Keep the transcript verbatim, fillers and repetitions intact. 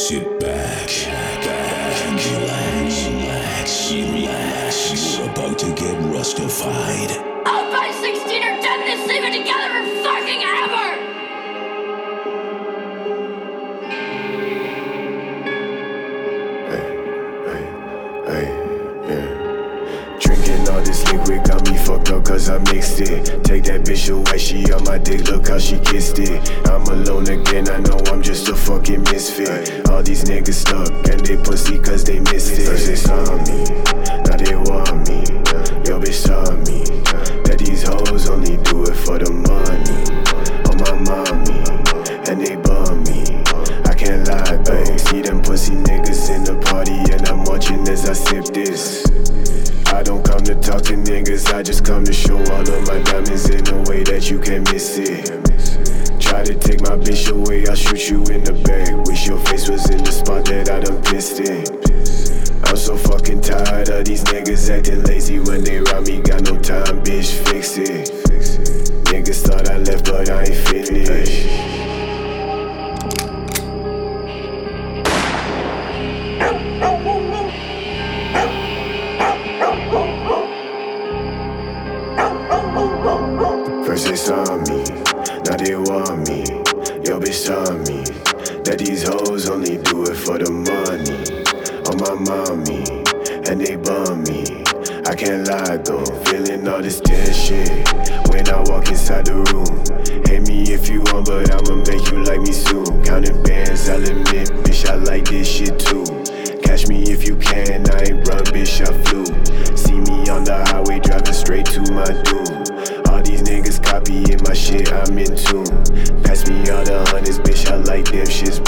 Sit back, back and relax, relax, relax. You're about to get rustified. I'll buy sixteen or ten this leave it together or fucking ever! Hey, hey, yeah. Drinking all this liquid got me fucked up cause I mixed it. Take that bitch away, she on my dick, look how she kissed it. I'm alone again, I know I'm just a fucking misfit. All these niggas stuck and they pussy cause they missed it. First they saw me, now they want me. Yo bitch saw me, that these hoes only do it for the money. On my mommy, and they bum me. I can't lie though, see them pussy niggas in the party and I'm watching as I sip this. I don't come to talk to niggas, I just come to show all of my diamonds in a way that you can't miss it. Try to take my bitch away, I'll shoot you in the back. Wish your face was in the spot that I done pissed in. I'm so fucking tired of these niggas acting lazy when they rob me. Got no time, bitch, fix it. Niggas thought I left, but I ain't finished. First they saw me, now they want me. Yo bitch saw me, that these hoes only do it for the money. On my mommy, and they bum me. I can't lie though, feeling all this tension when I walk inside the room. Hate me if you want, but I'ma make you like me soon. Counting bands, I'll admit, bitch, I like this shit too. Catch me if you can, I ain't run, bitch, I flew. See me on the highway, driving straight to my doom. All these niggas copying my shit, I'm in tune. Pass me all the hundreds, bitch, I like them shits